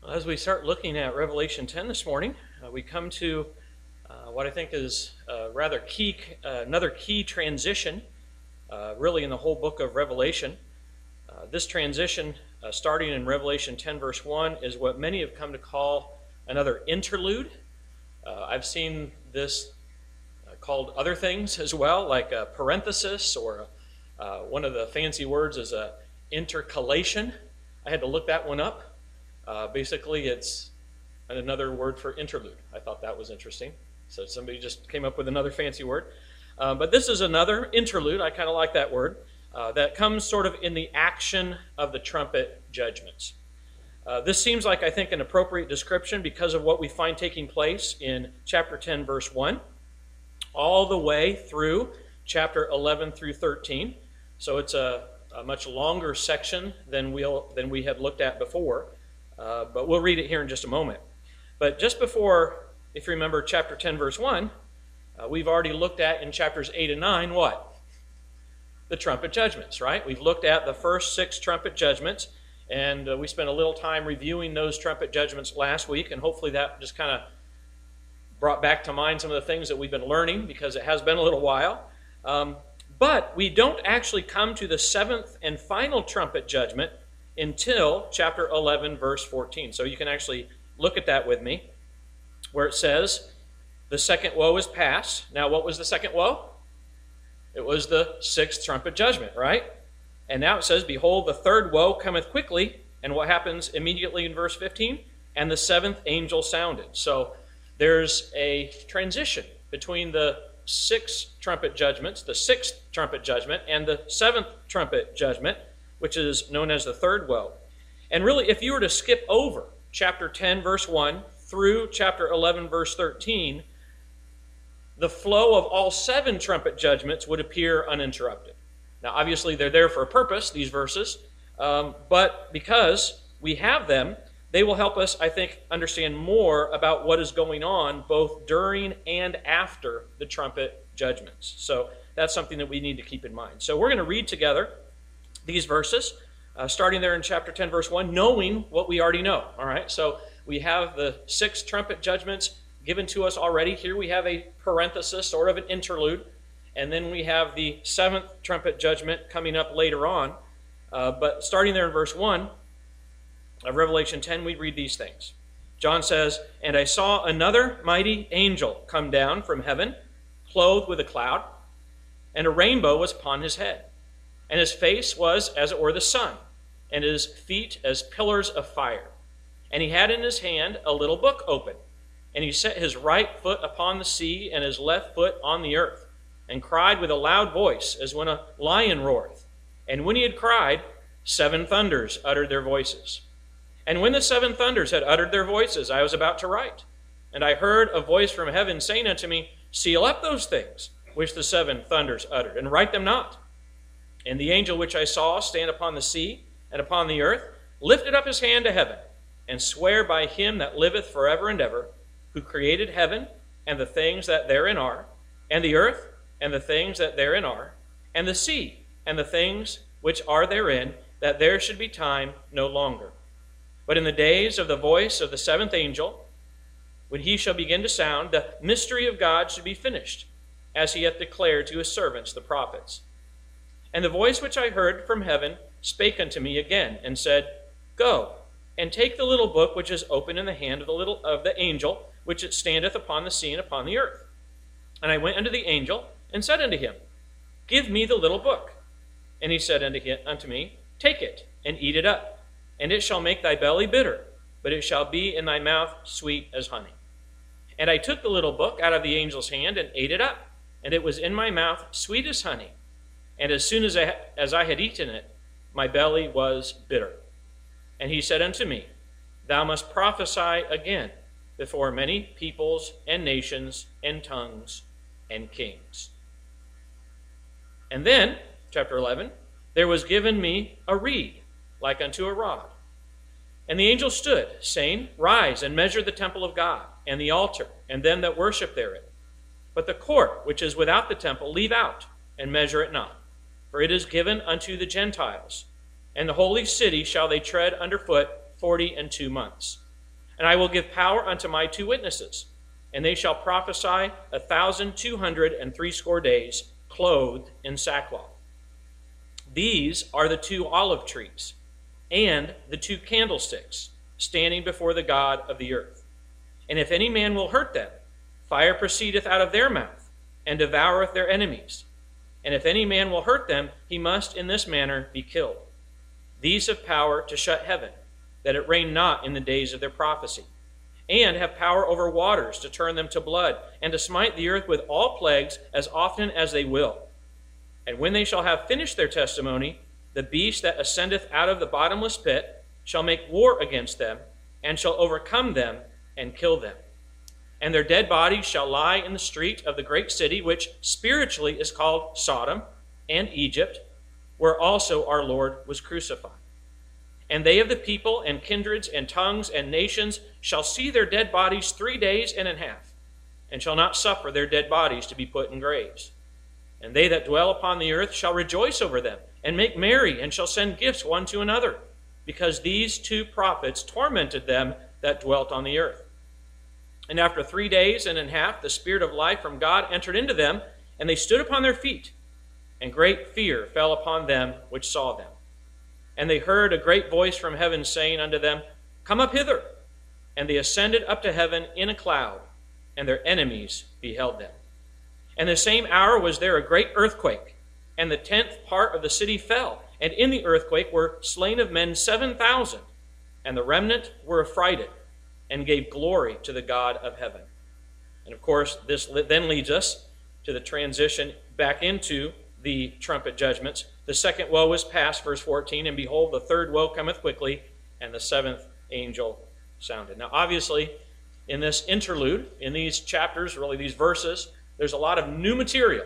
As we start looking at Revelation 10 this morning, we come to what I think is rather key, another key transition, really in the whole book of Revelation. This transition, starting in Revelation 10 verse 1, is what many have come to call another interlude. I've seen this called other things as well, like a parenthesis, or one of the fancy words is a intercalation. I had to look that one up. Basically, it's another word for interlude. I thought that was interesting. So somebody just came up with another fancy word. But this is another interlude. I kind of like that word. That comes sort of in the action of the trumpet judgments. This seems like, I think, an appropriate description because of what we find taking place in chapter 10, verse 1, all the way through chapter 11 through 13. So it's a much longer section than we had looked at before. But we'll read it here in just a moment. But just before, if you remember chapter 10, verse 1, we've already looked at in chapters 8 and 9, what? The trumpet judgments, right? We've looked at the first 6 trumpet judgments, and we spent a little time reviewing those trumpet judgments last week, and hopefully that just kind of brought back to mind some of the things that we've been learning, because it has been a little while. But we don't actually come to the 7th and final trumpet judgment until chapter 11, verse 14. So you can actually look at that with me, where it says, the second woe is past. Now, what was the second woe? It was the 6th trumpet judgment, right? And now it says, behold, the third woe cometh quickly. And what happens immediately in verse 15? And the 7th angel sounded. So there's a transition between the 6 trumpet judgments, the 6th trumpet judgment, and the 7th trumpet judgment, which is known as the third woe. And really, if you were to skip over chapter 10, verse 1, through chapter 11, verse 13, the flow of all 7 trumpet judgments would appear uninterrupted. Now, obviously, they're there for a purpose, these verses, but because we have them, they will help us, I think, understand more about what is going on both during and after the trumpet judgments. So that's something that we need to keep in mind. So we're going to read together these verses, starting there in chapter 10, verse 1, knowing what we already know. All right, so we have the 6 trumpet judgments given to us already. Here we have a parenthesis, sort of an interlude, and then we have the 7th trumpet judgment coming up later on. But starting there in verse 1 of Revelation 10, we read these things. John says, "And I saw another mighty angel come down from heaven, clothed with a cloud, and a rainbow was upon his head. And his face was as it were the sun, and his feet as pillars of fire. And he had in his hand a little book open. And he set his right foot upon the sea, and his left foot on the earth, and cried with a loud voice, as when a lion roareth. And when he had cried, 7 thunders uttered their voices. And when the 7 thunders had uttered their voices, I was about to write. And I heard a voice from heaven saying unto me, Seal up those things which the 7 thunders uttered, and write them not. And the angel which I saw stand upon the sea and upon the earth lifted up his hand to heaven, and sware by him that liveth forever and ever, who created heaven and the things that therein are, and the earth and the things that therein are, and the sea and the things which are therein, that there should be time no longer. But in the days of the voice of the 7th angel, when he shall begin to sound, the mystery of God should be finished, as he hath declared to his servants the prophets. And the voice which I heard from heaven spake unto me again, and said, Go, and take the little book which is open in the hand of the angel, which it standeth upon the sea and upon the earth. And I went unto the angel, and said unto him, Give me the little book. And he said unto me, Take it, and eat it up, and it shall make thy belly bitter, but it shall be in thy mouth sweet as honey. And I took the little book out of the angel's hand, and ate it up, and it was in my mouth sweet as honey. And as soon as I had eaten it, my belly was bitter. And he said unto me, Thou must prophesy again before many peoples and nations and tongues and kings. And then, chapter 11, there was given me a reed like unto a rod. And the angel stood, saying, Rise and measure the temple of God, and the altar, and them that worship therein. But the court which is without the temple leave out, and measure it not. For it is given unto the Gentiles, and the holy city shall they tread under foot 42 months. And I will give power unto my 2 witnesses, and they shall prophesy 1,260 days, clothed in sackcloth. These are the 2 olive trees, and the 2 candlesticks, standing before the God of the earth. And if any man will hurt them, fire proceedeth out of their mouth, and devoureth their enemies. And if any man will hurt them, he must in this manner be killed. These have power to shut heaven, that it rain not in the days of their prophecy, and have power over waters to turn them to blood, and to smite the earth with all plagues as often as they will. And when they shall have finished their testimony, the beast that ascendeth out of the bottomless pit shall make war against them, and shall overcome them, and kill them. And their dead bodies shall lie in the street of the great city, which spiritually is called Sodom and Egypt, where also our Lord was crucified. And they of the people and kindreds and tongues and nations shall see their dead bodies 3 days and a half, and shall not suffer their dead bodies to be put in graves. And they that dwell upon the earth shall rejoice over them, and make merry, and shall send gifts one to another, because these 2 prophets tormented them that dwelt on the earth. And after 3 days and a half, the Spirit of life from God entered into them, and they stood upon their feet. And great fear fell upon them which saw them. And they heard a great voice from heaven saying unto them, Come up hither. And they ascended up to heaven in a cloud, and their enemies beheld them. And the same hour was there a great earthquake, and the 10th part of the city fell. And in the earthquake were slain of men 7,000, and the remnant were affrighted, and gave glory to the God of heaven. And of course, this then leads us to the transition back into the trumpet judgments. The second woe is past, verse 14, and behold, the third woe cometh quickly, and the 7th angel sounded. Now, obviously, in this interlude, in these chapters, really these verses, there's a lot of new material.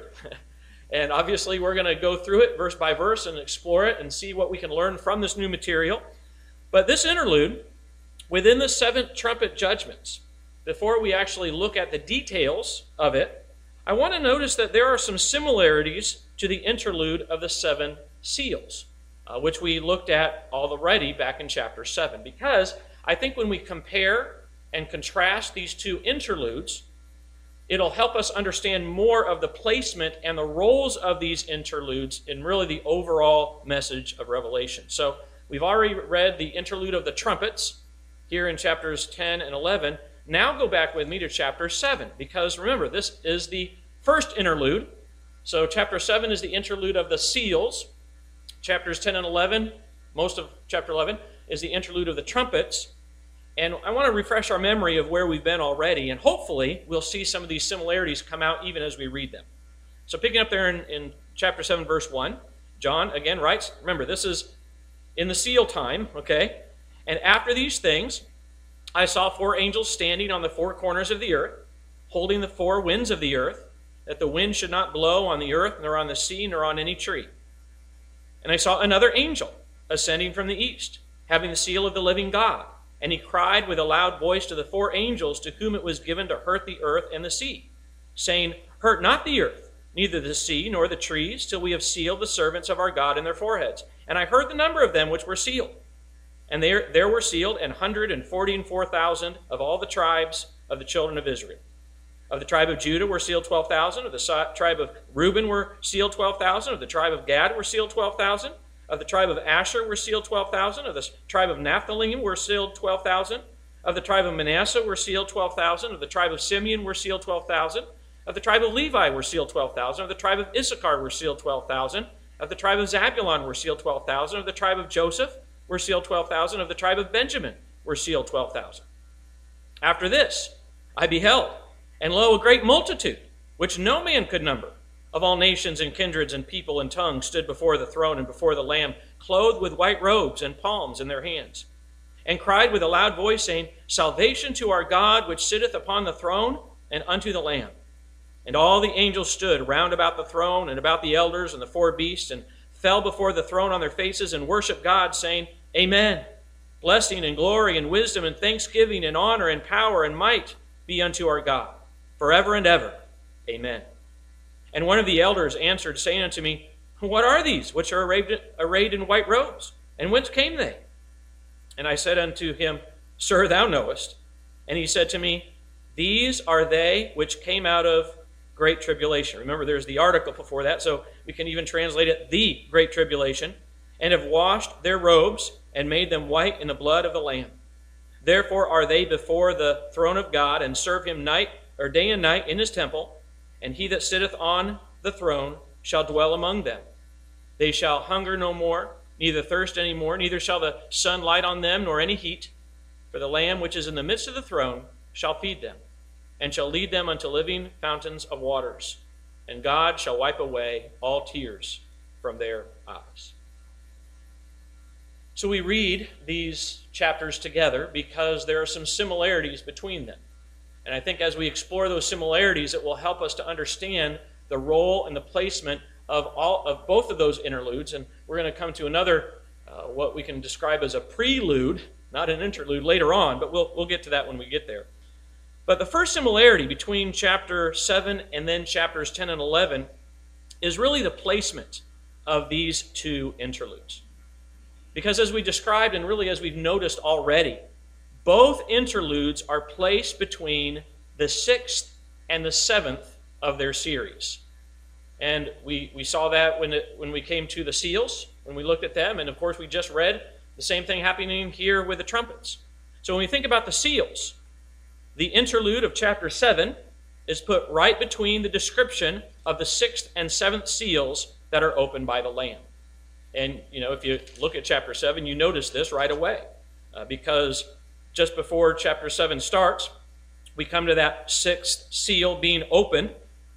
And obviously, we're going to go through it verse by verse and explore it and see what we can learn from this new material. But this interlude, within the 7th trumpet judgments, before we actually look at the details of it, I want to notice that there are some similarities to the interlude of the 7 seals, which we looked at already back in chapter 7. Because I think when we compare and contrast these 2 interludes, it'll help us understand more of the placement and the roles of these interludes in really the overall message of Revelation. So we've already read the interlude of the trumpets here in chapters 10 and 11. Now go back with me to chapter 7, because remember, this is the first interlude. So chapter 7 is the interlude of the seals. Chapters 10 and 11, most of chapter 11, is the interlude of the trumpets. And I want to refresh our memory of where we've been already, and hopefully we'll see some of these similarities come out even as we read them. So picking up there in chapter 7, verse 1, John again writes, remember, this is in the seal time, okay? And after these things, I saw 4 angels standing on the 4 corners of the earth, holding the 4 winds of the earth, that the wind should not blow on the earth, nor on the sea, nor on any tree. And I saw another angel ascending from the east, having the seal of the living God. And he cried with a loud voice to the 4 angels to whom it was given to hurt the earth and the sea, saying, Hurt not the earth, neither the sea nor the trees, till we have sealed the servants of our God in their foreheads. And I heard the number of them which were sealed. And there were sealed 144,000 of all the tribes of the children of Israel. Of the tribe of Judah were sealed 12,000. Of the tribe of Reuben were sealed 12,000. Of the tribe of Gad were sealed 12,000. Of the tribe of Asher were sealed 12,000. Of the tribe of Naphtali were sealed 12,000. Of the tribe of Manasseh were sealed 12,000. Of the tribe of Simeon were sealed 12,000. Of the tribe of Levi were sealed 12,000. Of the tribe of Issachar were sealed 12,000. Of the tribe of Zabulon were sealed 12,000. Of the tribe of Joseph were sealed 12,000. Of the tribe of Benjamin were sealed 12,000. After this I beheld, and lo, a great multitude, which no man could number, of all nations and kindreds and people and tongues, stood before the throne and before the Lamb, clothed with white robes and palms in their hands, and cried with a loud voice, saying, Salvation to our God, which sitteth upon the throne, and unto the Lamb. And all the angels stood round about the throne, and about the elders and the 4 beasts, and fell before the throne on their faces, and worshiped God, saying, Amen. Blessing and glory and wisdom and thanksgiving and honor and power and might be unto our God, forever and ever. Amen. And one of the elders answered, saying unto me, What are these which are arrayed in white robes? And whence came they? And I said unto him, Sir, thou knowest. And he said to me, these are they which came out of great tribulation. Remember, there's the article before that, so we can even translate it, the great tribulation, and have washed their robes and made them white in the blood of the Lamb. Therefore are they before the throne of God, and serve him day and night in his temple, and he that sitteth on the throne shall dwell among them. They shall hunger no more, neither thirst any more, neither shall the sun light on them, nor any heat. For the Lamb which is in the midst of the throne shall feed them, and shall lead them unto living fountains of waters. And God shall wipe away all tears from their eyes. So we read these chapters together because there are some similarities between them. And I think as we explore those similarities, it will help us to understand the role and the placement of both of those interludes. And we're going to come to another, what we can describe as a prelude, not an interlude, later on, but we'll get to that when we get there. But the first similarity between chapter 7 and then chapters 10 and 11 is really the placement of these two interludes. Because as we described, and really as we've noticed already, both interludes are placed between the 6th and the 7th of their series. And we saw that when we came to the seals, when we looked at them, and of course we just read the same thing happening here with the trumpets. So when we think about the seals, the interlude of chapter 7 is put right between the description of the 6th and 7th seals that are opened by the Lamb. And, if you look at chapter 7, you notice this right away. Because just before chapter 7 starts, we come to that 6th seal being opened.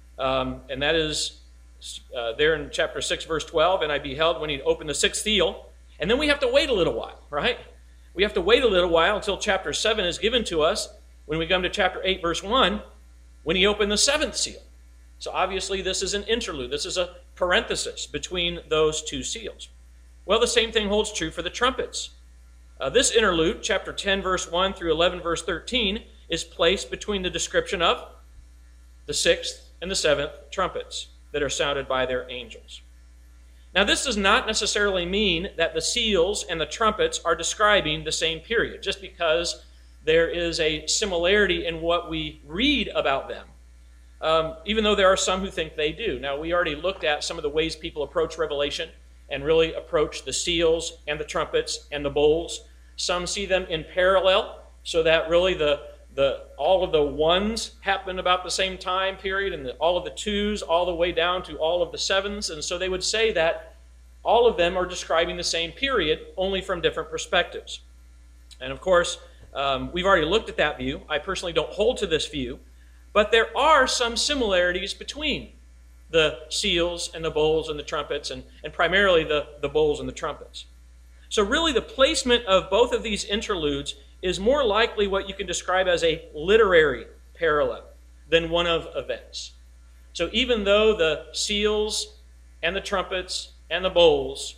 And that is there in chapter 6, verse 12. And I beheld when he opened the 6th seal. And then we have to wait a little while, right? We have to wait a little while until chapter 7 is given to us when we come to chapter 8, verse 1, when he opened the 7th seal. So obviously this is an interlude. This is a parenthesis between those two seals. Well, the same thing holds true for the trumpets. This interlude, chapter 10, verse 1 through 11, verse 13, is placed between the description of the 6th and the 7th trumpets that are sounded by their angels. Now, this does not necessarily mean that the seals and the trumpets are describing the same period, just because there is a similarity in what we read about them, even though there are some who think they do. Now, we already looked at some of the ways people approach Revelation and really approach the seals and the trumpets and the bowls. Some see them in parallel, so that really all of the ones happen about the same time period, and all of the twos all the way down to all of the sevens. And so they would say that all of them are describing the same period, only from different perspectives. And of course, we've already looked at that view. I personally don't hold to this view, but there are some similarities between the seals and the bowls and the trumpets, and primarily the bowls and the trumpets. So really the placement of both of these interludes is more likely what you can describe as a literary parallel than one of events. So even though the seals and the trumpets and the bowls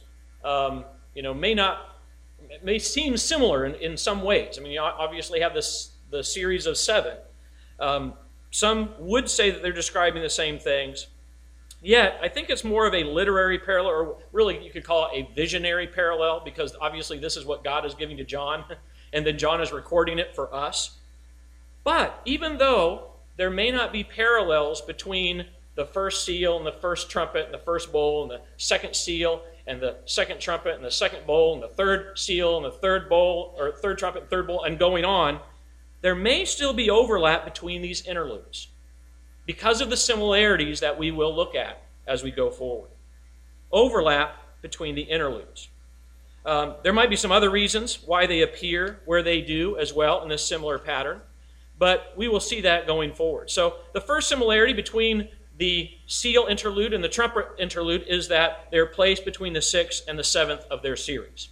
may seem similar in some ways. I mean, you obviously have the series of 7. Some would say that they're describing the same things. Yet, I think it's more of a literary parallel, or really you could call it a visionary parallel, because obviously this is what God is giving to John, and then John is recording it for us. But even though there may not be parallels between the first seal and the first trumpet and the first bowl and the second seal and the second trumpet and the second bowl and the third seal and the third bowl, or third trumpet and third bowl, and going on, there may still be overlap between these interludes because of the similarities that we will look at as we go forward. Overlap between the interludes. There might be some other reasons why they appear where they do as well in this similar pattern, but we will see that going forward. So the first similarity between the seal interlude and the trumpet interlude is that they're placed between the 6th and the 7th of their series.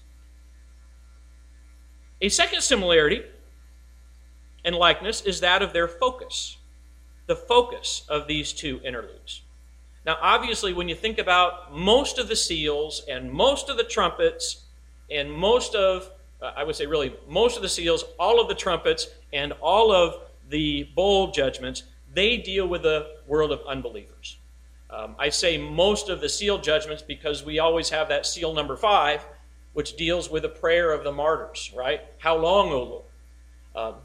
A second similarity and likeness is that of their focus, the focus of these two interludes. Now, obviously, when you think about most of the seals and most of the trumpets and most of the seals, all of the trumpets, and all of the bowl judgments, they deal with the world of unbelievers. I say most of the seal judgments because we always have that seal number 5, which deals with the prayer of the martyrs, right? How long, O Lord? But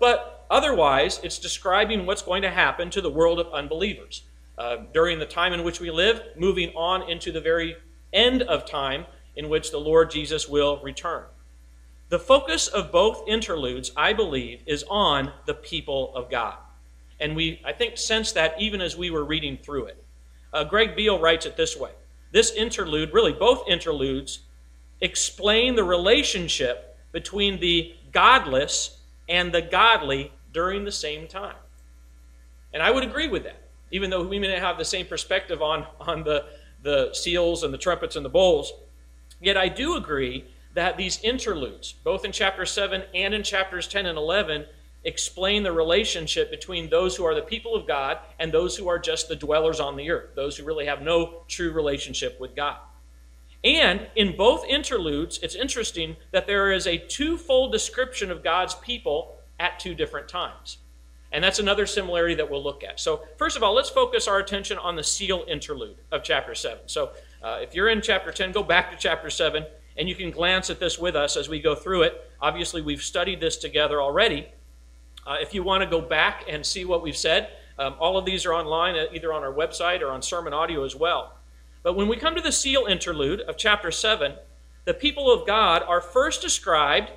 Otherwise, it's describing what's going to happen to the world of unbelievers during the time in which we live, moving on into the very end of time in which the Lord Jesus will return. The focus of both interludes, I believe, is on the people of God. And we, I think, sense that even as we were reading through it. Greg Beale writes it this way. This interlude, really both interludes, explain the relationship between the godless and the godly during the same time. And I would agree with that, even though we may not have the same perspective on the seals and the trumpets and the bowls. Yet I do agree that these interludes, both in chapter 7 and in chapters 10 and 11, explain the relationship between those who are the people of God and those who are just the dwellers on the earth, those who really have no true relationship with God. And in both interludes, it's interesting that there is a twofold description of God's people at two different times. And that's another similarity that we'll look at. So first of all, let's focus our attention on the seal interlude of chapter 7. So if you're in chapter 10, go back to chapter 7, and you can glance at this with us as we go through it. Obviously, we've studied this together already. If you want to go back and see what we've said, all of these are online, either on our website or on sermon audio as well. But when we come to the seal interlude of chapter 7, the people of God are first described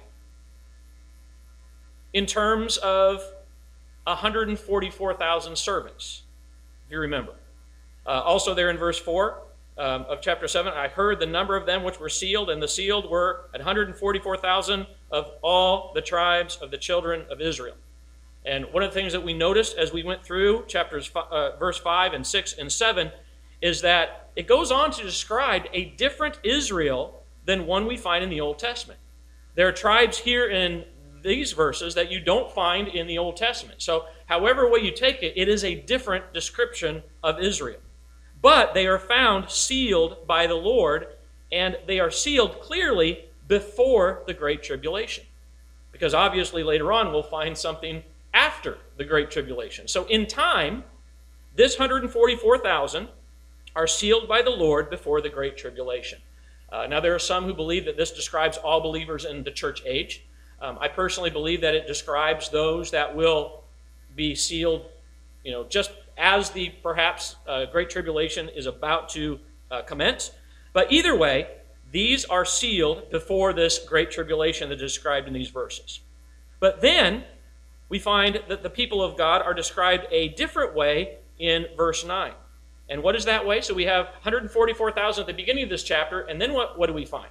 in terms of 144,000 servants, if you remember. Also there in verse 4 of chapter 7, I heard the number of them which were sealed, and the sealed were 144,000 of all the tribes of the children of Israel. And one of the things that we noticed as we went through chapters verse 5 and 6 and 7 is that it goes on to describe a different Israel than one we find in the Old Testament. There are tribes here in these verses that you don't find in the Old Testament. So however way you take it, it is a different description of Israel. But they are found sealed by the Lord, and they are sealed clearly before the Great Tribulation. Because obviously later on we'll find something after the Great Tribulation. So in time, this 144,000 are sealed by the Lord before the Great Tribulation. Now there are some who believe that this describes all believers in the church age. I personally believe that it describes those that will be sealed, just as the perhaps Great Tribulation is about to commence. But either way, these are sealed before this Great Tribulation that is described in these verses. But then we find that the people of God are described a different way in verse 9. And what is that way? So we have 144,000 at the beginning of this chapter, and then what do we find?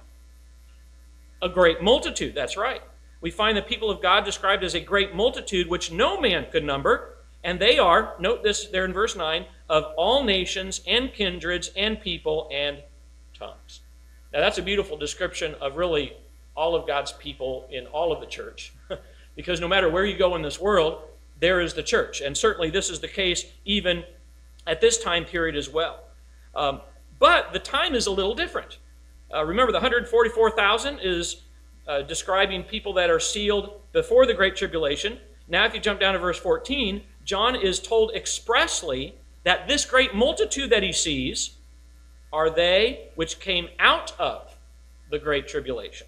A great multitude, that's right. We find the people of God described as a great multitude which no man could number, and they are, note this there in verse 9, of all nations and kindreds and people and tongues. Now that's a beautiful description of really all of God's people in all of the church. Because no matter where you go in this world, there is the church. And certainly this is the case even at this time period as well. But the time is a little different. Remember, the 144,000 is describing people that are sealed before the Great Tribulation. Now if you jump down to verse 14, John is told expressly that this great multitude that he sees are they which came out of the Great Tribulation.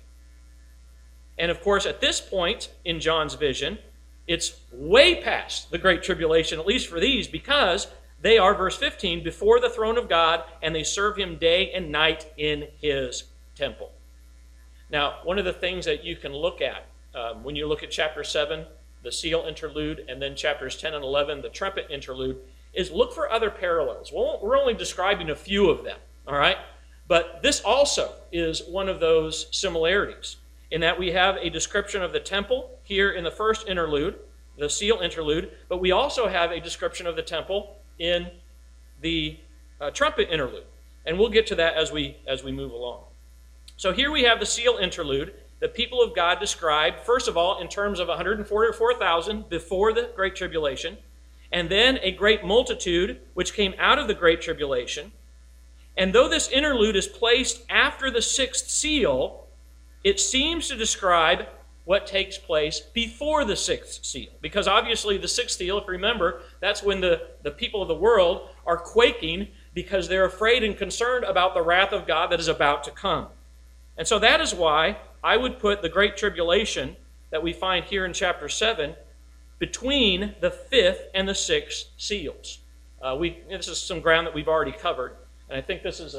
And of course, at this point in John's vision, it's way past the Great Tribulation, at least for these, because they are, verse 15, before the throne of God, and they serve him day and night in his temple. Now, one of the things that you can look at when you look at chapter 7, the seal interlude, and then chapters 10 and 11, the trumpet interlude, is look for other parallels. Well, we're only describing a few of them, all right? But this also is one of those similarities, in that we have a description of the temple here in the first interlude, the seal interlude, but we also have a description of the temple in the trumpet interlude. And we'll get to that as we move along. So here we have the seal interlude, the people of God described, first of all, in terms of 144,000 before the Great Tribulation, and then a great multitude which came out of the Great Tribulation. And though this interlude is placed after the sixth seal, it seems to describe what takes place before the sixth seal. Because obviously the sixth seal, if you remember, that's when the people of the world are quaking because they're afraid and concerned about the wrath of God that is about to come. And so that is why I would put the Great Tribulation that we find here in chapter 7 between the fifth and the sixth seals. This is some ground that we've already covered, and I think this is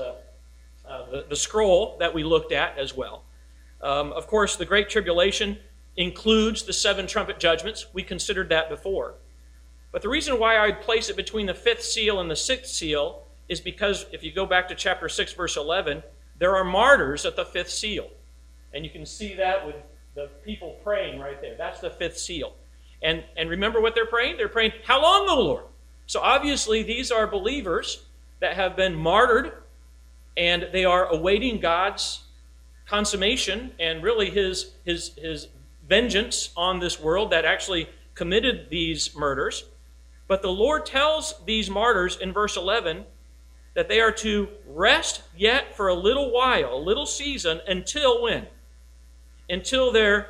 the scroll that we looked at as well. Of course, the Great Tribulation includes the 7 trumpet judgments. We considered that before. But the reason why I'd place it between the 5th seal and the 6th seal is because if you go back to chapter 6, verse 11, there are martyrs at the 5th seal. And you can see that with the people praying right there. That's the 5th seal. And remember what they're praying? They're praying, "How long, O Lord?" So obviously these are believers that have been martyred, and they are awaiting God's consummation and really his vengeance on this world that actually committed these murders. But the Lord tells these martyrs in verse 11 that they are to rest yet for a little while, a little season, until when? Until their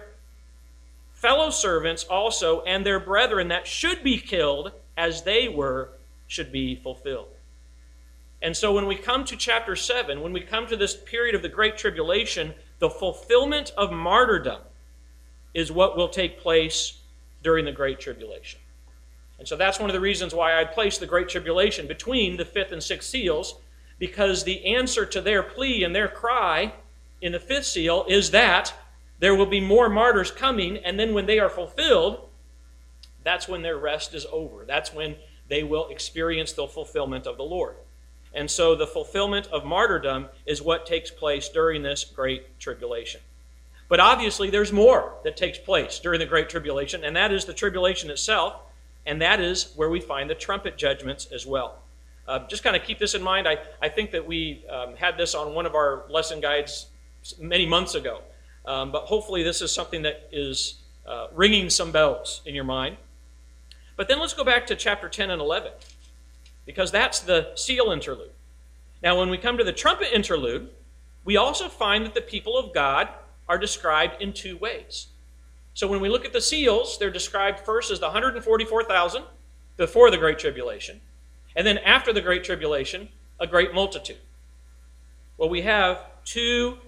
fellow servants also and their brethren that should be killed as they were should be fulfilled. And so when we come to chapter 7, when we come to this period of the Great Tribulation, the fulfillment of martyrdom is what will take place during the Great Tribulation. And so that's one of the reasons why I place the Great Tribulation between the 5th and 6th seals, because the answer to their plea and their cry in the 5th seal is that there will be more martyrs coming, and then when they are fulfilled, that's when their rest is over. That's when they will experience the fulfillment of the Lord. And so the fulfillment of martyrdom is what takes place during this Great Tribulation. But obviously there's more that takes place during the Great Tribulation, and that is the tribulation itself, and that is where we find the trumpet judgments as well. Just kind of keep this in mind. I think that we had this on one of our lesson guides many months ago, but hopefully this is something that is ringing some bells in your mind. But then let's go back to chapter 10 and 11, because that's the seal interlude. Now, when we come to the trumpet interlude, we also find that the people of God are described in 2 ways. So when we look at the seals, they're described first as the 144,000 before the Great Tribulation, and then after the Great Tribulation, a great multitude. Well, we have 2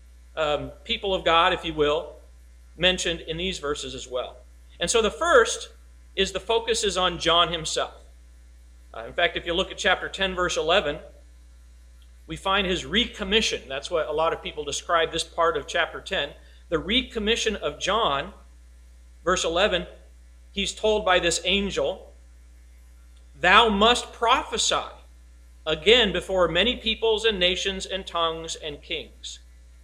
people of God, if you will, mentioned in these verses as well. And so the first is the focus is on John himself. In fact, if you look at chapter 10, verse 11, we find his recommission. That's what a lot of people describe this part of chapter 10. The recommission of John, verse 11, he's told by this angel, "Thou must prophesy again before many peoples and nations and tongues and kings."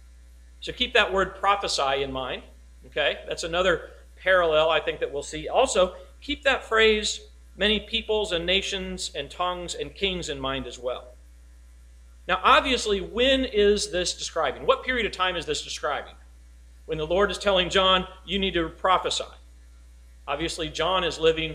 So keep that word prophesy in mind. Okay? That's another parallel I think that we'll see. Also, keep that phrase, many peoples and nations and tongues and kings, in mind as well. Now, obviously, when is this describing? What period of time is this describing? When the Lord is telling John, you need to prophesy. Obviously, John is living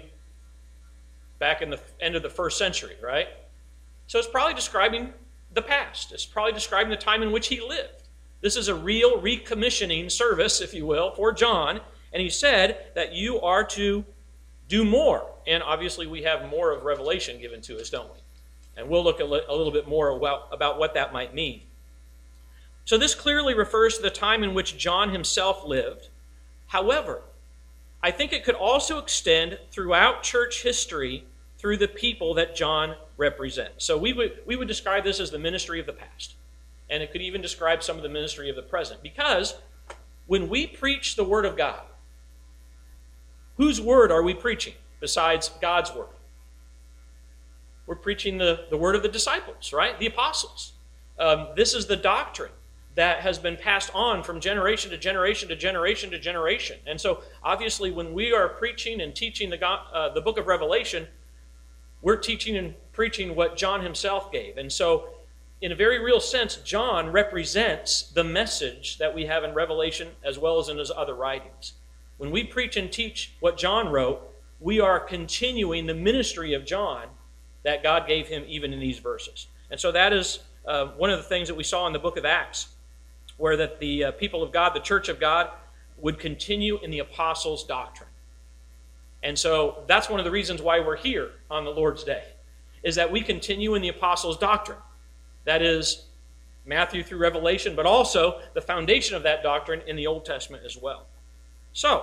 back in the end of the 1st century, right? So it's probably describing the past. It's probably describing the time in which he lived. This is a real recommissioning service, if you will, for John. And he said that you are to do more. And obviously we have more of Revelation given to us, don't we? And we'll look a little bit more about what that might mean. So this clearly refers to the time in which John himself lived. However, I think it could also extend throughout church history through the people that John represents. So we would describe this as the ministry of the past. And it could even describe some of the ministry of the present. Because when we preach the Word of God, whose word are we preaching besides God's word? We're preaching the word of the disciples, right? The apostles. This is the doctrine that has been passed on from generation to generation to generation to generation. And so, obviously, when we are preaching and teaching the book of Revelation, we're teaching and preaching what John himself gave. And so, in a very real sense, John represents the message that we have in Revelation as well as in his other writings. When we preach and teach what John wrote, we are continuing the ministry of John that God gave him even in these verses. And so that is one of the things that we saw in the book of Acts, where that the people of God, the church of God, would continue in the apostles' doctrine. And so that's one of the reasons why we're here on the Lord's Day, is that we continue in the apostles' doctrine. That is Matthew through Revelation, but also the foundation of that doctrine in the Old Testament as well. So,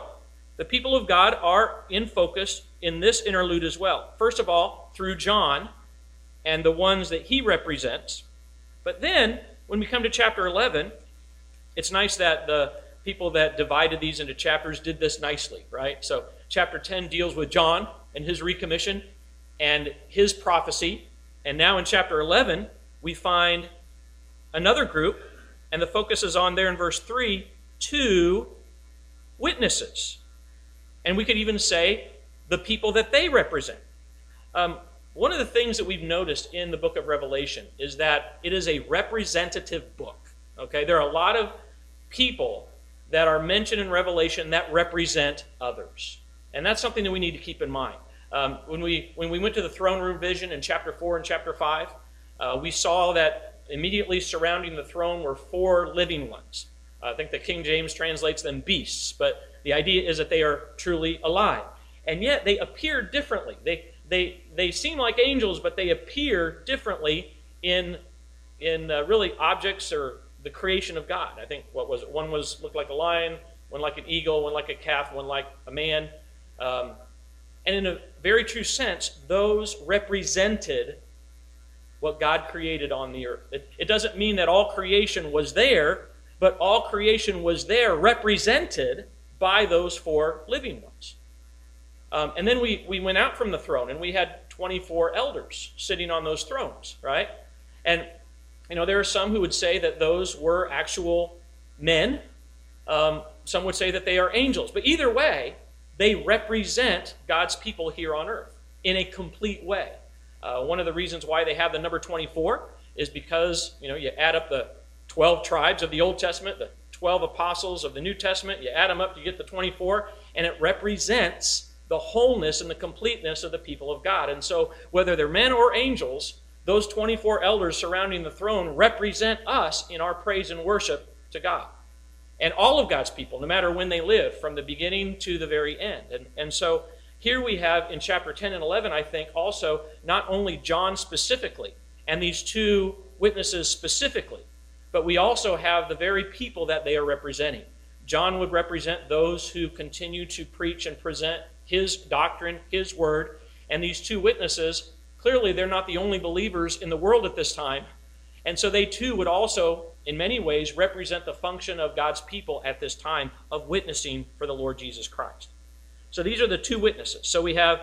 the people of God are in focus in this interlude as well. First of all, through John and the ones that he represents. But then, when we come to chapter 11, it's nice that the people that divided these into chapters did this nicely, right? So chapter 10 deals with John and his recommission and his prophecy. And now in chapter 11, we find another group, and the focus is on there in verse 3, 2 witnesses. And we could even say the people that they represent. One of the things that we've noticed in the book of Revelation is that it is a representative book. Okay, there are a lot of people that are mentioned in Revelation that represent others. And that's something that we need to keep in mind. When we went to the throne room vision in chapter 4 and chapter 5, we saw that immediately surrounding the throne were 4 living ones. I think the King James translates them beasts, but the idea is that they are truly alive. And yet they appear differently. They seem like angels, but they appear differently in really objects or the creation of God. I think one looked like a lion, one like an eagle, one like a calf, one like a man. And in a very true sense, those represented what God created on the earth. It doesn't mean that all creation was there, but all creation was there represented by those 4 living ones. And then we went out from the throne, and we had 24 elders sitting on those thrones, right? And there are some who would say that those were actual men. Some would say that they are angels. But either way, they represent God's people here on earth in a complete way. One of the reasons why they have the number 24 is because, you add up the 12 tribes of the Old Testament, the 12 apostles of the New Testament, you add them up, you get the 24, and it represents the wholeness and the completeness of the people of God. And so, whether they're men or angels, those 24 elders surrounding the throne represent us in our praise and worship to God. And all of God's people, no matter when they live, from the beginning to the very end. And so here we have in chapter 10 and 11, I think, also not only John specifically and these 2 witnesses specifically, but we also have the very people that they are representing. John would represent those who continue to preach and present his doctrine, his word. And these 2 witnesses, clearly they're not the only believers in the world at this time. And so they too would also, in many ways, represent the function of God's people at this time of witnessing for the Lord Jesus Christ. So these are the 2 witnesses. So we have,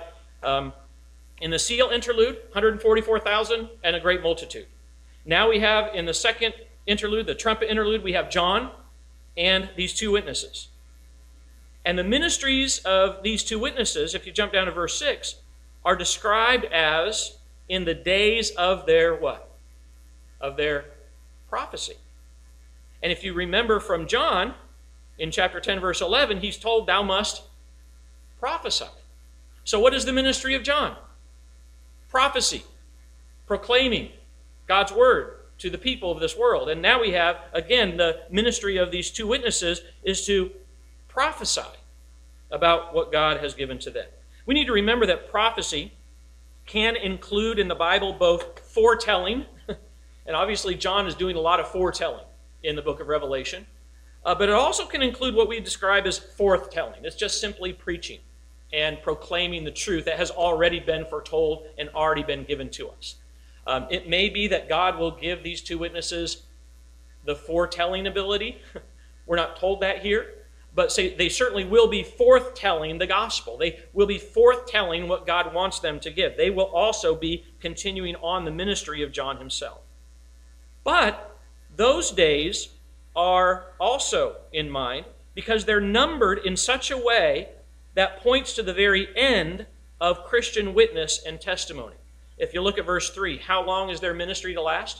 in the seal interlude, 144,000 and a great multitude. Now we have, in the second interlude, the trumpet interlude, we have John and these 2 witnesses. And the ministries of these 2 witnesses, if you jump down to verse 6, are described as in the days of their what? Of their prophecy. And if you remember from John, in chapter 10, verse 11, he's told, thou must prophesy. So what is the ministry of John? Prophecy. Proclaiming God's word to the people of this world. And now we have, again, the ministry of these 2 witnesses is to prophesy about what God has given to them. We need to remember that prophecy can include in the Bible both foretelling, and obviously John is doing a lot of foretelling in the book of Revelation, but it also can include what we describe as forthtelling. It's just simply preaching and proclaiming the truth that has already been foretold and already been given to us. It may be that God will give these 2 witnesses the foretelling ability. We're not told that here. But they certainly will be forthtelling the gospel. They will be forthtelling what God wants them to give. They will also be continuing on the ministry of John himself. But those days are also in mind because they're numbered in such a way that points to the very end of Christian witness and testimony. If you look at verse 3, how long is their ministry to last?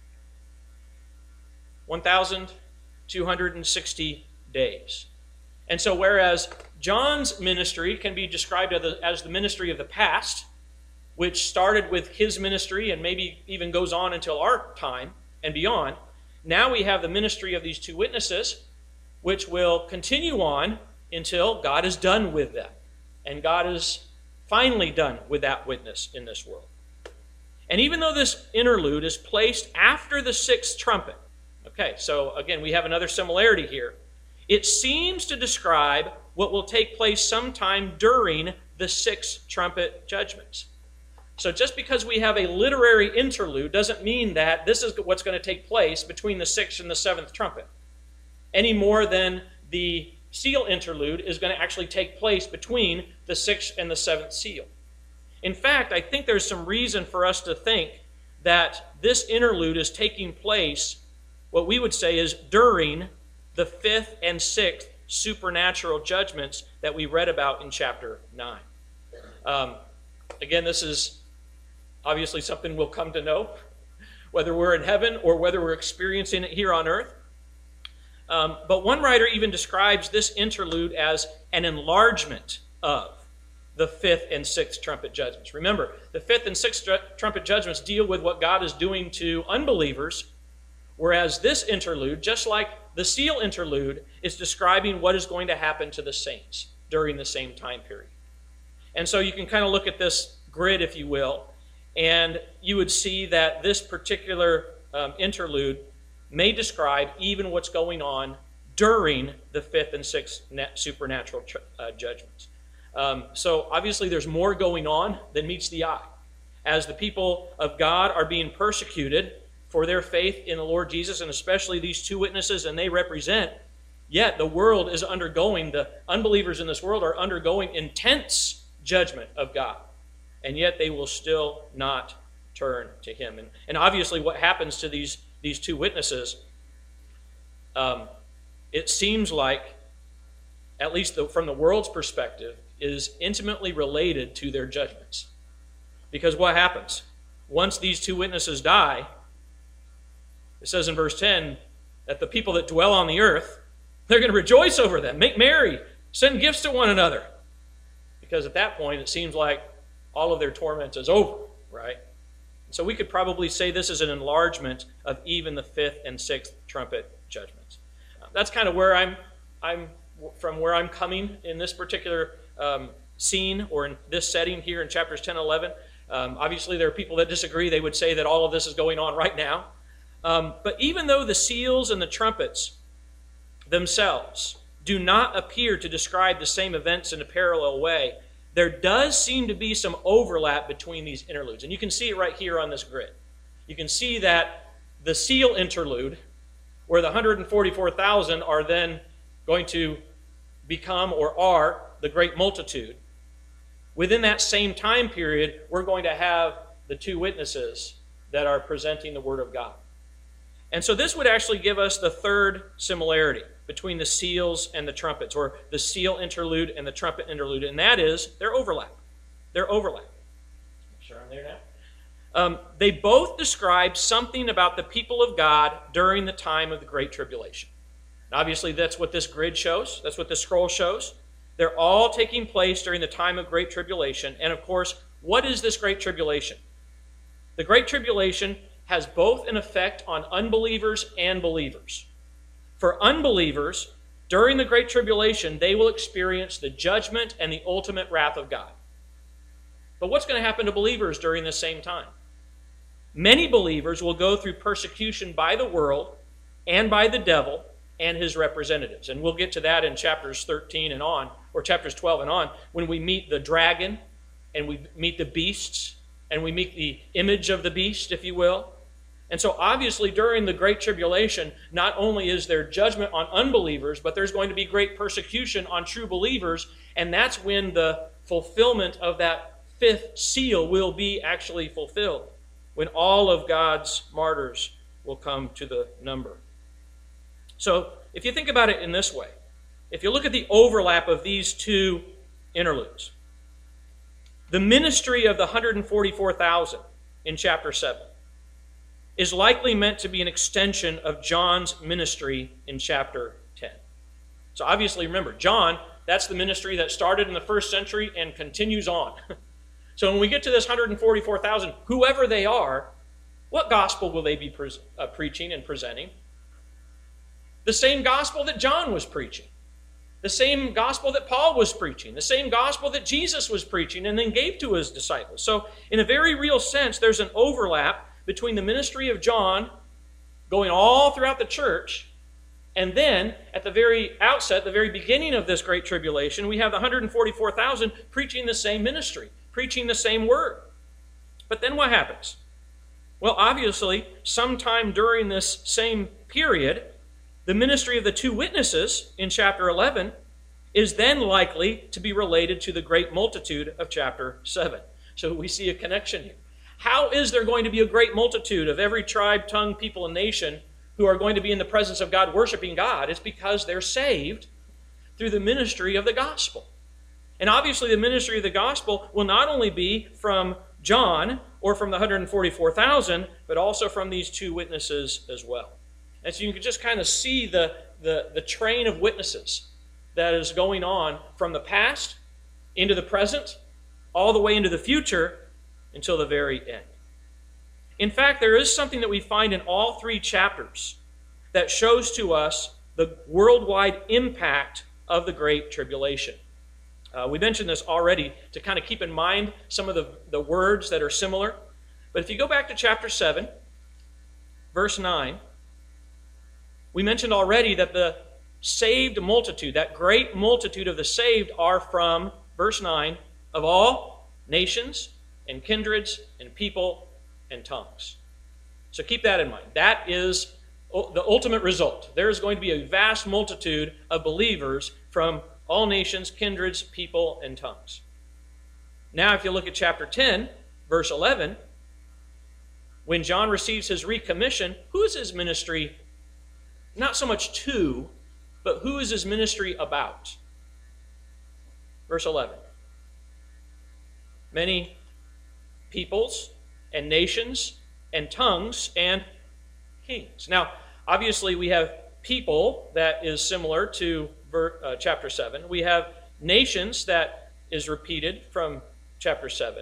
1,260 days. And so whereas John's ministry can be described as the ministry of the past, which started with his ministry and maybe even goes on until our time and beyond, now we have the ministry of these 2 witnesses, which will continue on until God is done with them. And God is finally done with that witness in this world. And even though this interlude is placed after the 6th trumpet, okay, so again, we have another similarity here. It seems to describe what will take place sometime during the 6 trumpet judgments. So just because we have a literary interlude doesn't mean that this is what's going to take place between the 6th and the 7th trumpet, any more than the seal interlude is going to actually take place between the 6th and the 7th seal. In fact, I think there's some reason for us to think that this interlude is taking place, what we would say is during the 5th and 6th supernatural judgments that we read about in chapter 9. Again, this is obviously something we'll come to know, whether we're in heaven or whether we're experiencing it here on earth. But one writer even describes this interlude as an enlargement of the 5th and 6th trumpet judgments. Remember, the 5th and 6th trumpet judgments deal with what God is doing to unbelievers, whereas this interlude, just like the seal interlude, is describing what is going to happen to the saints during the same time period. And so you can kind of look at this grid, if you will, and you would see that this particular interlude may describe even what's going on during the 5th and 6th supernatural judgments. So obviously there's more going on than meets the eye. As the people of God are being persecuted for their faith in the Lord Jesus, and especially these 2 witnesses, and they represent, yet the world is undergoing, the unbelievers in this world are undergoing intense judgment of God, and yet they will still not turn to Him. And obviously what happens to these 2 witnesses, it seems like, at least from the world's perspective, is intimately related to their judgments. Because what happens? Once these 2 witnesses die, it says in verse 10 that the people that dwell on the earth, they're going to rejoice over them, make merry, send gifts to one another. Because at that point, it seems like all of their torment is over, right? So we could probably say this is an enlargement of even the 5th and 6th trumpet judgments. That's kind of where from where I'm coming in this particular scene, or in this setting here in chapters 10 and 11. Obviously, there are people that disagree. They would say that all of this is going on right now. But even though the seals and the trumpets themselves do not appear to describe the same events in a parallel way, there does seem to be some overlap between these interludes. And you can see it right here on this grid. You can see that the seal interlude, where the 144,000 are then going to become or are the great multitude, within that same time period, we're going to have the 2 witnesses that are presenting the Word of God. And so this would actually give us the third similarity between the seals and the trumpets, or the seal interlude and the trumpet interlude, and that is their overlap. Their overlap. Make sure I'm there now. They both describe something about the people of God during the time of the Great Tribulation. And obviously, that's what this grid shows. That's what this scroll shows. They're all taking place during the time of Great Tribulation. And of course, what is this Great Tribulation? The Great Tribulation has both an effect on unbelievers and believers. For unbelievers, during the Great Tribulation, they will experience the judgment and the ultimate wrath of God. But what's going to happen to believers during this same time? Many believers will go through persecution by the world and by the devil and his representatives. And we'll get to that in chapters 13 and on, or chapters 12 and on, when we meet the dragon and we meet the beasts and we meet the image of the beast, if you will. And so obviously during the Great Tribulation, not only is there judgment on unbelievers, but there's going to be great persecution on true believers, and that's when the fulfillment of that 5th seal will be actually fulfilled, when all of God's martyrs will come to the number. So if you think about it in this way, if you look at the overlap of these 2 interludes, the ministry of the 144,000 in chapter 7 is likely meant to be an extension of John's ministry in chapter 10. So obviously, remember, John, that's the ministry that started in the 1st century and continues on. So when we get to this 144,000, whoever they are, what gospel will they be preaching and presenting? The same gospel that John was preaching. The same gospel that Paul was preaching. The same gospel that Jesus was preaching and then gave to his disciples. So in a very real sense, there's an overlap between the ministry of John going all throughout the church And then, at the very outset, the very beginning of this great tribulation, we have the 144,000 preaching the same ministry, preaching the same word. But then what happens? Well, obviously, sometime during this same period, the ministry of the two witnesses in chapter 11 is then likely to be related to the great multitude of chapter 7. So we see a connection here. How is there going to be a great multitude of every tribe, tongue, people, and nation who are going to be in the presence of God, worshiping God? It's because they're saved through the ministry of the gospel. And obviously the ministry of the gospel will not only be from John or from the 144,000, but also from these two witnesses as well. And so you can just kind of see the train of witnesses that is going on from the past into the present, all the way into the future until the very end. In fact, there is something that we find in all three chapters that shows to us the worldwide impact of the Great Tribulation. We mentioned this already to kind of keep in mind some of the words that are similar. But if you go back to chapter 7, verse 9, we mentioned already that the saved multitude, that great multitude of the saved, are from, verse 9, of all nations and kindreds and people and tongues. So keep that in mind. That is the ultimate result. There is going to be a vast multitude of believers from all nations, kindreds, people, and tongues. Now, if you look at chapter 10, verse 11, when John receives his recommission, who is his ministry not so much to, but who is his ministry about? Verse 11. Many peoples and nations and tongues and kings. Now, obviously, we have people that is similar to chapter 7. We have nations that is repeated from chapter 7.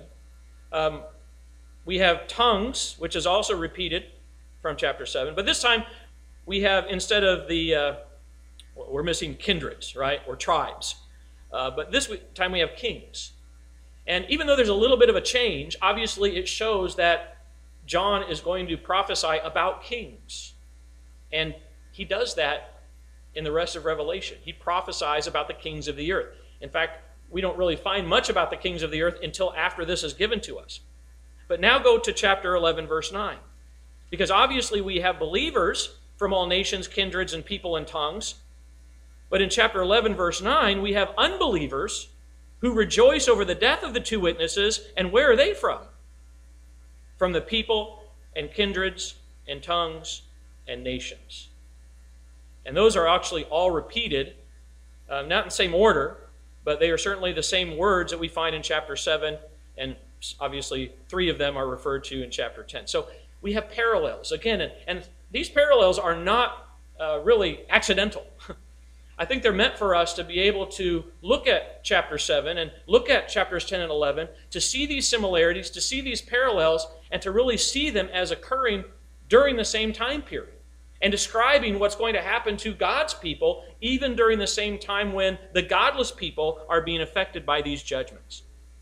We have tongues, which is also repeated from chapter 7. But this time, we have, instead of we're missing kindreds, right, or tribes. But this time we have kings. And even though there's a little bit of a change, obviously it shows that John is going to prophesy about kings. And he does that in the rest of Revelation. He prophesies about the kings of the earth. In fact, we don't really find much about the kings of the earth until after this is given to us. But now go to chapter 11, verse 9. Because obviously we have believers from all nations, kindreds, and people and tongues. But in chapter 11, verse 9, we have unbelievers who rejoice over the death of the two witnesses. And where are they from? From the people and kindreds and tongues and nations. And those are actually all repeated, not in the same order, but they are certainly the same words that we find in chapter 7, and obviously 3 of them are referred to in chapter 10. So we have parallels. Again, and these parallels are not really accidental. I think they're meant for us to be able to look at chapter 7 and look at chapters 10 and 11, to see these similarities, to see these parallels, and to really see them as occurring during the same time period, and describing what's going to happen to God's people even during the same time when the godless people are being affected by these judgments.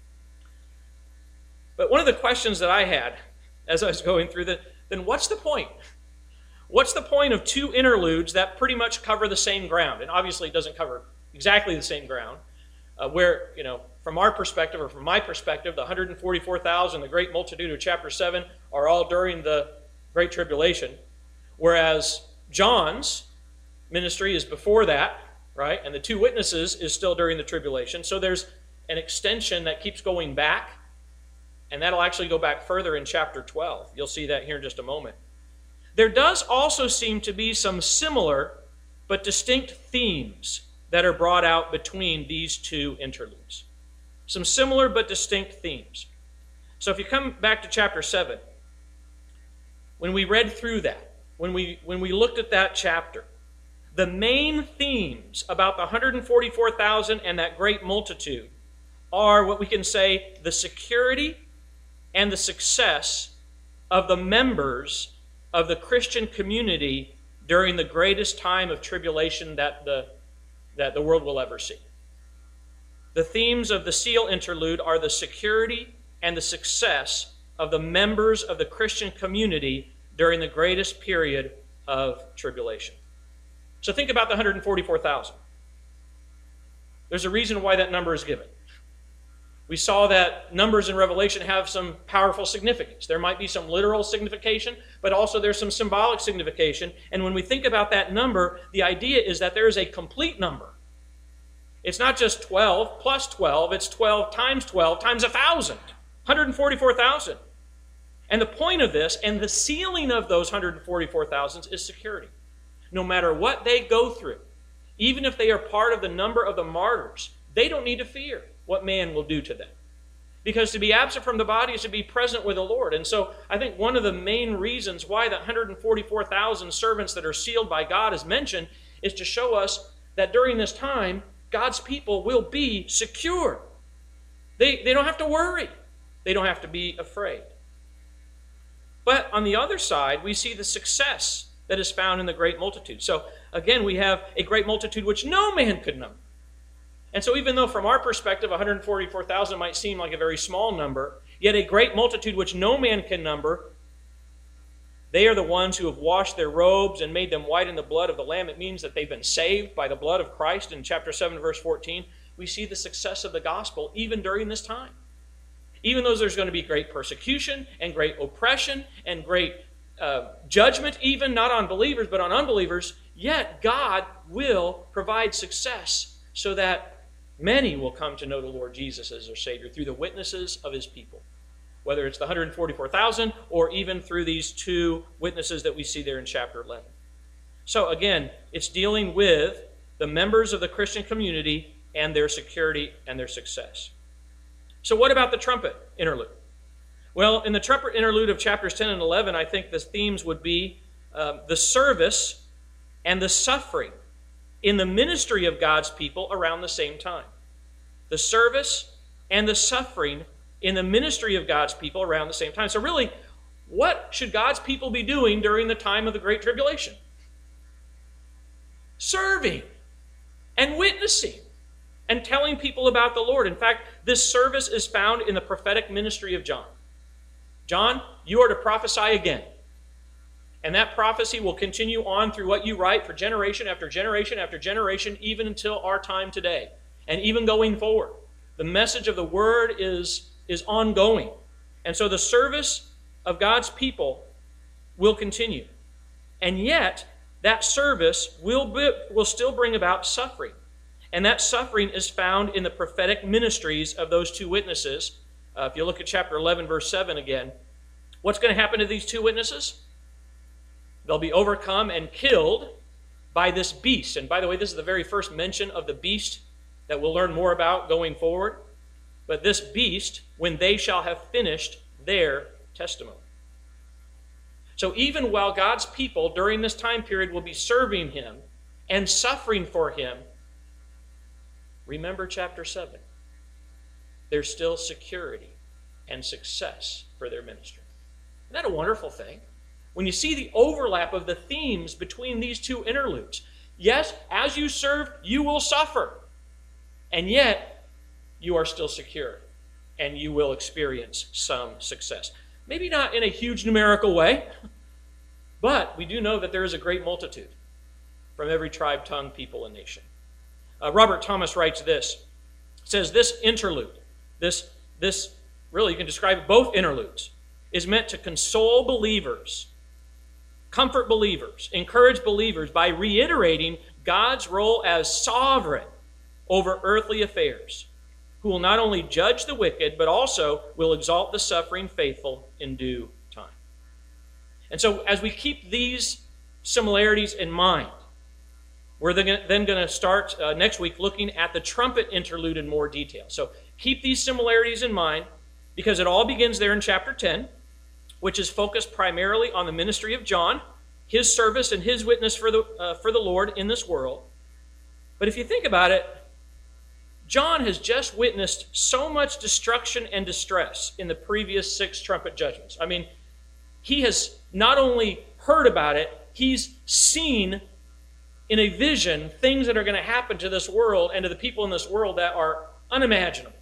But one of the questions that I had as I was going through then what's the point? What's the point of 2 interludes that pretty much cover the same ground? And obviously it doesn't cover exactly the same ground, where, from our perspective, or from my perspective, the 144,000, the great multitude of chapter 7, are all during the Great Tribulation, whereas John's ministry is before that, right? And the 2 witnesses is still during the tribulation. So there's an extension that keeps going back, and that'll actually go back further in chapter 12. You'll see that here in just a moment. There does also seem to be some similar but distinct themes that are brought out between these 2 interludes. Some similar but distinct themes. So if you come back to chapter 7, when we read through that, when we looked at that chapter, the main themes about the 144,000 and that great multitude are what we can say the security and the success of the members of the Christian community during the greatest time of tribulation that the world will ever see. The themes of the seal interlude are the security and the success of the members of the Christian community during the greatest period of tribulation. So think about the 144,000. There's a reason why that number is given. We saw that numbers in Revelation have some powerful significance. There might be some literal signification, but also there's some symbolic signification. And when we think about that number, the idea is that there is a complete number. It's not just 12 plus 12, it's 12 times 1,000. 144,000. And the point of this, and the sealing of those 144,000 is security. No matter what they go through, even if they are part of the number of the martyrs, they don't need to fear what man will do to them. Because to be absent from the body is to be present with the Lord. And so I think one of the main reasons why the 144,000 servants that are sealed by God is mentioned is to show us that during this time, God's people will be secure. They don't have to worry. They don't have to be afraid. But on the other side, we see the success that is found in the great multitude. So again, we have a great multitude which no man could number. And so even though from our perspective 144,000 might seem like a very small number, yet a great multitude which no man can number, they are the ones who have washed their robes and made them white in the blood of the Lamb. It means that they've been saved by the blood of Christ. In chapter 7, verse 14, we see the success of the gospel even during this time. Even though there's going to be great persecution and great oppression and great judgment, even not on believers but on unbelievers, yet God will provide success so that many will come to know the Lord Jesus as their Savior through the witnesses of His people. Whether it's the 144,000 or even through these two witnesses that we see there in chapter 11. So again, it's dealing with the members of the Christian community and their security and their success. So what about the trumpet interlude? Well, in the trumpet interlude of chapters 10 and 11, I think the themes would be the service and the suffering in the ministry of God's people around the same time. The service and the suffering in the ministry of God's people around the same time. So really, what should God's people be doing during the time of the Great Tribulation? Serving and witnessing and telling people about the Lord. In fact, this service is found in the prophetic ministry of John. John, you are to prophesy again. And that prophecy will continue on through what you write for generation after generation after generation, even until our time today. And even going forward. The message of the Word is ongoing. And so the service of God's people will continue. And yet, that service will still bring about suffering. And that suffering is found in the prophetic ministries of those two witnesses. If you look at chapter 11, verse 7 again, what's going to happen to these two witnesses? They'll be overcome and killed by this beast. And by the way, this is the very first mention of the beast that we'll learn more about going forward. But this beast, when they shall have finished their testimony. So even while God's people during this time period will be serving Him and suffering for Him, remember chapter 7. There's still security and success for their ministry. Isn't that a wonderful thing? When you see the overlap of the themes between these two interludes. Yes, as you serve, you will suffer. And yet, you are still secure. And you will experience some success. Maybe not in a huge numerical way, but we do know that there is a great multitude from every tribe, tongue, people, and nation. Robert Thomas writes this. It says, this interlude, this really you can describe both interludes, is meant to console believers, comfort believers, encourage believers by reiterating God's role as sovereign over earthly affairs, who will not only judge the wicked, but also will exalt the suffering faithful in due time. And so as we keep these similarities in mind, we're then going to start next week looking at the trumpet interlude in more detail. So keep these similarities in mind because it all begins there in chapter 10, which is focused primarily on the ministry of John, his service and his witness for the Lord in this world. But if you think about it, John has just witnessed so much destruction and distress in the previous 6 trumpet judgments. I mean, he has not only heard about it, he's seen in a vision things that are going to happen to this world and to the people in this world that are unimaginable.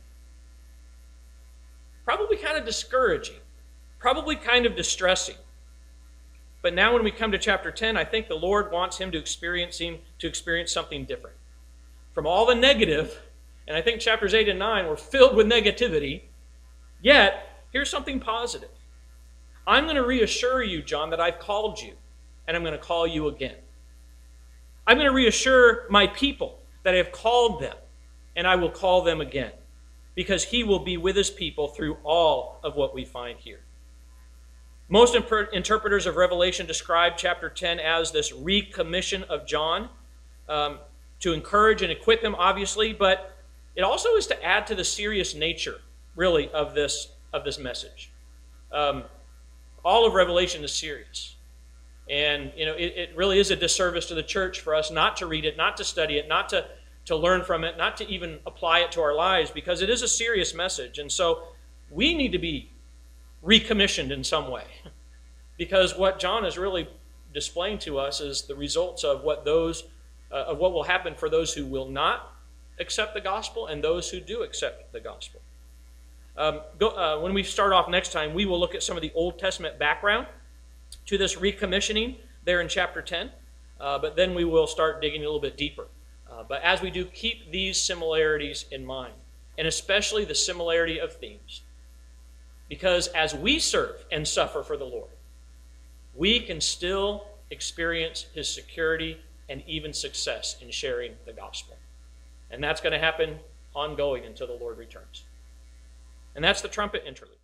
Probably kind of discouraging. Probably kind of distressing. But now when we come to chapter 10, I think the Lord wants him to experience something different. From all the negative, and I think chapters 8 and 9 were filled with negativity, yet here's something positive. I'm going to reassure you, John, that I've called you, and I'm going to call you again. I'm going to reassure my people that I have called them, and I will call them again, because he will be with his people through all of what we find here. Most interpreters of Revelation describe chapter 10 as this recommission of John to encourage and equip him, obviously, but it also is to add to the serious nature, really, of this message. All of Revelation is serious. And, it really is a disservice to the church for us not to read it, not to study it, not to learn from it, not to even apply it to our lives, because it is a serious message. And so we need to be recommissioned in some way, because what John is really displaying to us is the results of what will happen for those who will not accept the gospel and those who do accept the gospel. When we start off next time, we will look at some of the Old Testament background to this recommissioning there in chapter 10, but then we will start digging a little bit deeper. But as we do, keep these similarities in mind, and especially the similarity of themes. Because as we serve and suffer for the Lord, we can still experience his security and even success in sharing the gospel. And that's going to happen ongoing until the Lord returns. And that's the trumpet interlude.